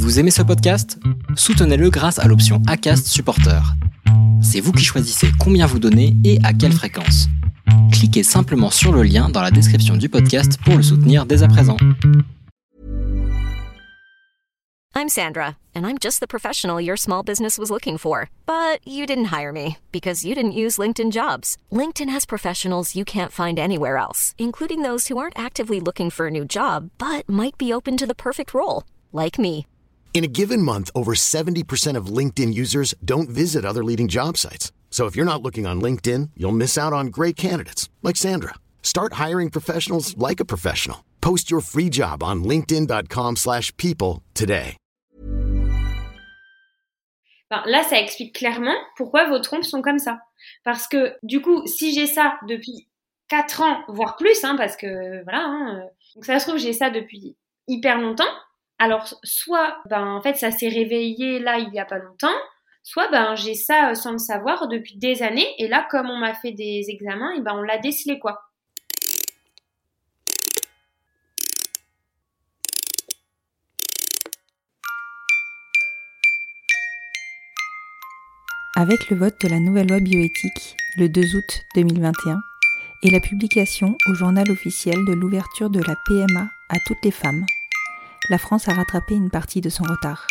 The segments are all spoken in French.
Vous aimez ce podcast ? Soutenez-le grâce à l'option Acast Supporter. C'est vous qui choisissez combien vous donnez et à quelle fréquence. Cliquez simplement sur le lien dans la description du podcast pour le soutenir dès à présent. I'm Sandra, and I'm just the professional your small business was looking for. But you didn't hire me because you didn't use LinkedIn Jobs. LinkedIn has professionals you can't find anywhere else, including those who aren't actively looking for a new job, but might be open to the perfect role, like me. In a given month, over 70% of LinkedIn users don't visit other leading job sites. So if you're not looking on LinkedIn, you'll miss out on great candidates like Sandra. Start hiring professionals like a professional. Post your free job on linkedin.com/people today. Là, ça explique clairement pourquoi vos trompes sont comme ça. Parce que du coup, si j'ai ça depuis 4 ans, voire plus, parce que voilà, donc ça se trouve j'ai ça depuis hyper longtemps. Alors, soit, en fait, ça s'est réveillé là, il y a pas longtemps, soit, j'ai ça sans le savoir depuis des années, et là, comme on m'a fait des examens, et on l'a décelé, quoi. Avec le vote de la nouvelle loi bioéthique, le 2 août 2021, et la publication au journal officiel de l'ouverture de la PMA à toutes les femmes, la France a rattrapé une partie de son retard.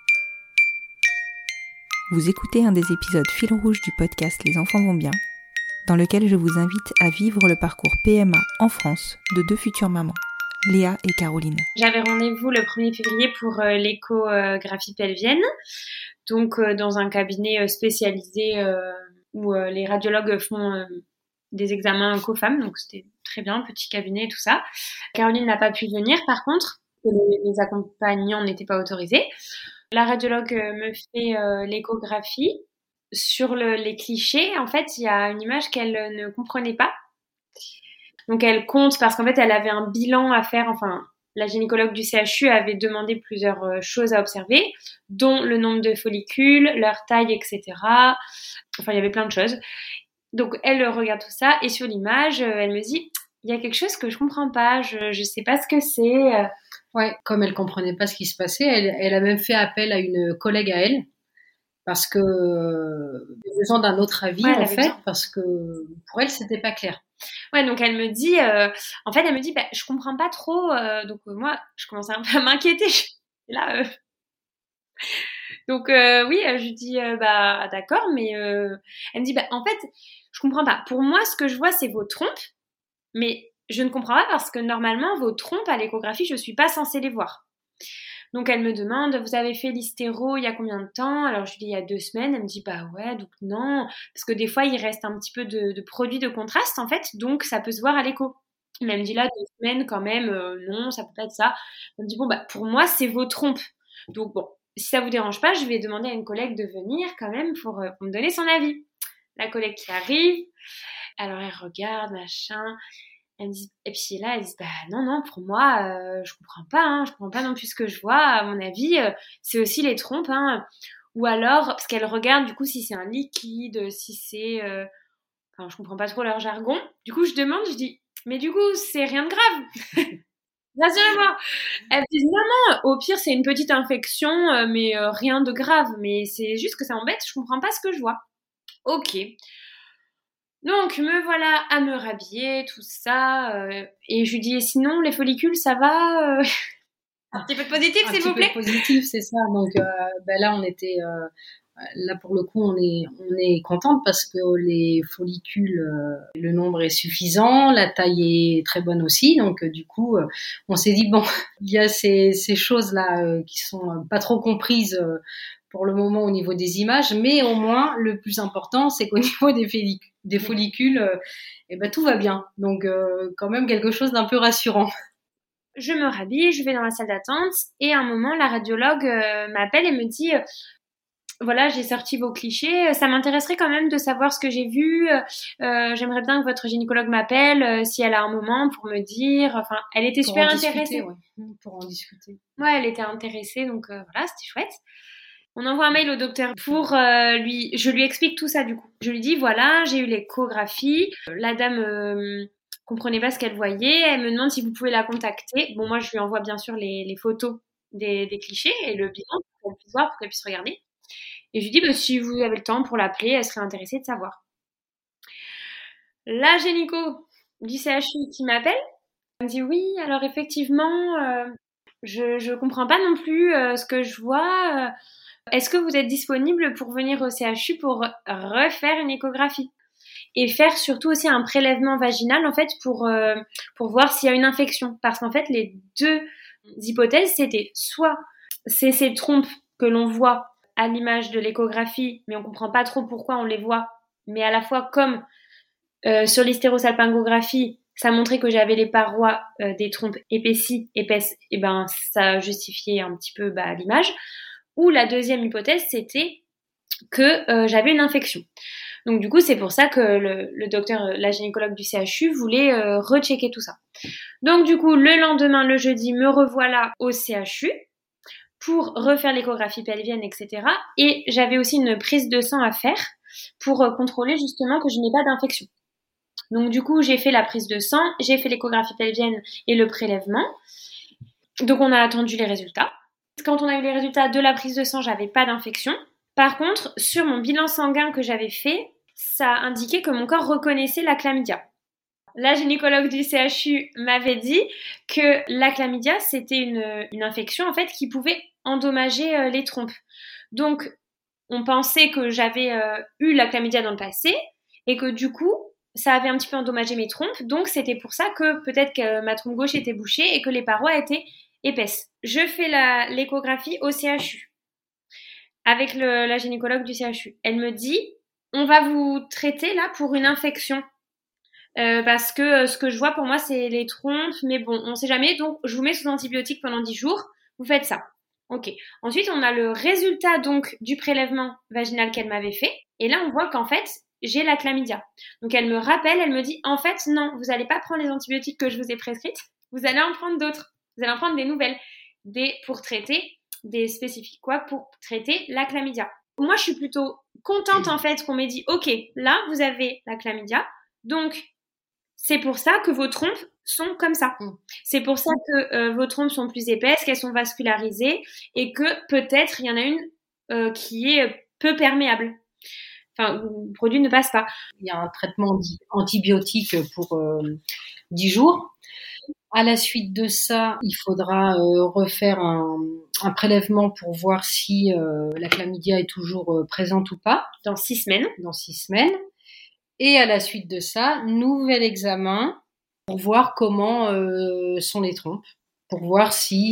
Vous écoutez un des épisodes fil rouge du podcast Les enfants vont bien, dans lequel je vous invite à vivre le parcours PMA en France de 2 futures mamans, Léa et Caroline. J'avais rendez-vous le 1er février pour l'échographie pelvienne, donc dans un cabinet spécialisé où les radiologues font des examens co-femmes, donc c'était très bien, petit cabinet et tout ça. Caroline n'a pas pu venir par contre, les accompagnants n'étaient pas autorisés. La radiologue me fait l'échographie. Sur les clichés, en fait, il y a une image qu'elle ne comprenait pas. Donc elle compte parce qu'en fait, elle avait un bilan à faire. Enfin, la gynécologue du CHU avait demandé plusieurs choses à observer, dont le nombre de follicules, leur taille, etc. Enfin, il y avait plein de choses. Donc elle regarde tout ça et sur l'image, elle me dit il y a quelque chose que je comprends pas, je sais pas ce que c'est. Ouais, comme elle comprenait pas ce qui se passait, elle a même fait appel à une collègue à elle parce que besoin d'un autre avis en fait, parce que pour elle c'était pas clair. Ouais, donc elle me dit, en fait elle me dit, je comprends pas trop, donc moi je commence un peu à m'inquiéter. Là, donc oui, je lui dis d'accord, mais elle me dit en fait je comprends pas. Pour moi, ce que je vois c'est vos trompes, mais je ne comprends pas parce que normalement, vos trompes à l'échographie, je ne suis pas censée les voir. Donc, elle me demande, vous avez fait l'hystéro il y a combien de temps ? Alors, je lui dis, il y a 2 semaines. Elle me dit, ouais, donc non. Parce que des fois, il reste un petit peu de produit de contraste, en fait. Donc, ça peut se voir à l'écho. Mais elle me dit, là, 2 semaines, quand même, non, ça peut pas être ça. Elle me dit, pour moi, c'est vos trompes. Donc, si ça vous dérange pas, je vais demander à une collègue de venir quand même pour me donner son avis. La collègue qui arrive, alors elle regarde, machin... Elle me dit, et puis là, elle dit, non, pour moi, je comprends pas non plus ce que je vois, à mon avis, c'est aussi les trompes, ou alors, parce qu'elle regarde, du coup, si c'est un liquide, si c'est, je comprends pas trop leur jargon, du coup, je demande, je dis, mais du coup, c'est rien de grave, rassurez-moi. Elle me dit, non, au pire, c'est une petite infection, mais rien de grave, mais c'est juste que ça m'embête, je comprends pas ce que je vois. Ok. Donc, me voilà à me rhabiller, tout ça. Et je lui dis, et sinon, les follicules, ça va Un petit peu de positif, s'il vous plaît. Un petit peu de positif, c'est ça. Donc, là, on était... là, pour le coup, on est contente parce que les follicules, le nombre est suffisant, la taille est très bonne aussi. Donc, du coup, on s'est dit, il y a ces choses-là qui sont pas trop comprises pour le moment au niveau des images, mais au moins, le plus important, c'est qu'au niveau des follicules, tout va bien. Donc, quand même quelque chose d'un peu rassurant. Je me rhabille, je vais dans la salle d'attente et à un moment, la radiologue m'appelle et me dit voilà, j'ai sorti vos clichés, ça m'intéresserait quand même de savoir ce que j'ai vu, j'aimerais bien que votre gynécologue m'appelle si elle a un moment pour me dire, enfin, elle était super intéressée. Pour en discuter. Ouais, elle était intéressée, donc voilà, c'était chouette. On envoie un mail au docteur pour je lui explique tout ça du coup. Je lui dis voilà, j'ai eu l'échographie, la dame comprenait pas ce qu'elle voyait, elle me demande si vous pouvez la contacter. Bon, moi je lui envoie bien sûr les photos des clichés et le bilan pour qu'elle puisse voir, pour qu'elle puisse regarder. Et je lui dis, si vous avez le temps pour l'appeler, elle serait intéressée de savoir. La gynéco du CHU qui m'appelle, elle me dit oui, alors effectivement, je comprends pas non plus ce que je vois. Est-ce que vous êtes disponible pour venir au CHU pour refaire une échographie et faire surtout aussi un prélèvement vaginal en fait pour voir s'il y a une infection, parce qu'en fait les deux hypothèses c'était soit c'est ces trompes que l'on voit à l'image de l'échographie, mais on comprend pas trop pourquoi on les voit, mais à la fois comme sur l'hystérosalpingographie, ça montrait que j'avais les parois des trompes épaisses, et ben ça justifiait un petit peu l'image. Ou la deuxième hypothèse, c'était que j'avais une infection. Donc du coup, c'est pour ça que le docteur, la gynécologue du CHU voulait rechecker tout ça. Donc du coup, le lendemain, le jeudi, me revoilà au CHU pour refaire l'échographie pelvienne, etc. Et j'avais aussi une prise de sang à faire pour contrôler justement que je n'ai pas d'infection. Donc du coup, j'ai fait la prise de sang, j'ai fait l'échographie pelvienne et le prélèvement. Donc on a attendu les résultats. Quand on a eu les résultats de la prise de sang, j'avais pas d'infection. Par contre, sur mon bilan sanguin que j'avais fait, ça indiquait que mon corps reconnaissait la chlamydia. La gynécologue du CHU m'avait dit que la chlamydia, c'était une infection en fait qui pouvait endommager les trompes. Donc, on pensait que j'avais eu la chlamydia dans le passé et que du coup, ça avait un petit peu endommagé mes trompes. Donc, c'était pour ça que peut-être que ma trompe gauche était bouchée et que les parois étaient épaisses. Je fais l'échographie au CHU avec la gynécologue du CHU. Elle me dit, on va vous traiter là pour une infection. Parce que ce que je vois pour moi, c'est les trompes, mais bon, on sait jamais. Donc, je vous mets sous antibiotiques pendant 10 jours. Vous faites ça. Ok. Ensuite, on a le résultat donc du prélèvement vaginal qu'elle m'avait fait. Et là, on voit qu'en fait, j'ai la chlamydia. Donc, elle me rappelle, elle me dit, en fait, non, vous n'allez pas prendre les antibiotiques que je vous ai prescrites. Vous allez en prendre d'autres. Vous allez en prendre des nouvelles. Pour traiter, des spécifiques pour traiter la chlamydia. Moi, je suis plutôt contente en fait qu'on m'ait dit, ok, là, vous avez la chlamydia. Donc, c'est pour ça que vos trompes sont comme ça. C'est pour ça que vos trompes sont plus épaisses, qu'elles sont vascularisées et que peut-être il y en a une qui est peu perméable. Enfin, où le produit ne passe pas. Il y a un traitement antibiotique pour 10 jours. À la suite de ça, il faudra refaire un prélèvement pour voir si la chlamydia est toujours présente ou pas. Dans 6 semaines. Dans 6 semaines. Et à la suite de ça, nouvel examen pour voir comment sont les trompes, pour voir si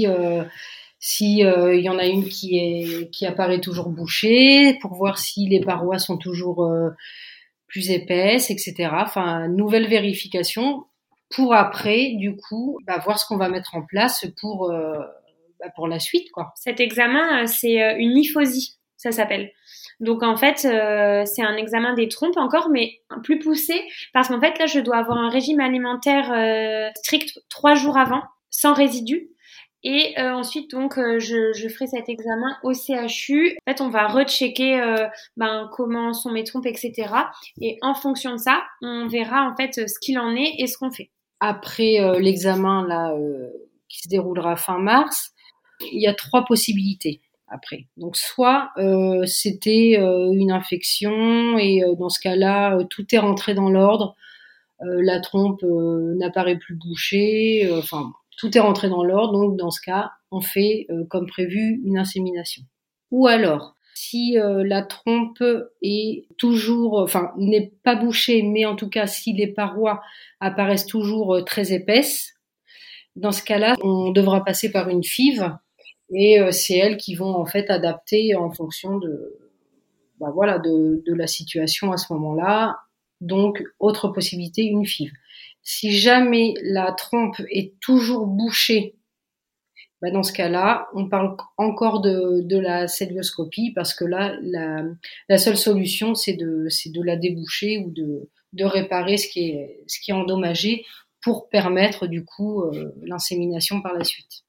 y en a une qui apparaît toujours bouchée, pour voir si les parois sont toujours plus épaisses, etc. Enfin, nouvelle vérification pour après, du coup, voir ce qu'on va mettre en place pour la suite, quoi. Cet examen, c'est une hyphosie, ça s'appelle. Donc en fait, c'est un examen des trompes encore, mais plus poussé, parce qu'en fait là, je dois avoir un régime alimentaire strict 3 jours avant, sans résidus. Et ensuite, donc, je ferai cet examen au CHU. En fait, on va rechecker comment sont mes trompes, etc. Et en fonction de ça, on verra en fait ce qu'il en est et ce qu'on fait. Après l'examen là qui se déroulera fin mars, il y a 3 possibilités. Après. Donc soit c'était une infection et dans ce cas-là tout est rentré dans l'ordre, la trompe n'apparaît plus bouchée, tout est rentré dans l'ordre, donc dans ce cas on fait comme prévu une insémination. Ou alors si la trompe est toujours, n'est pas bouchée, mais en tout cas si les parois apparaissent toujours très épaisses, dans ce cas-là on devra passer par une FIV. Et c'est elles qui vont en fait adapter en fonction de la situation à ce moment-là. Donc, autre possibilité, une FIV. Si jamais la trompe est toujours bouchée, dans ce cas-là, on parle encore de la célioscopie parce que là, la seule solution, c'est de la déboucher ou de réparer ce qui est endommagé pour permettre du coup l'insémination par la suite.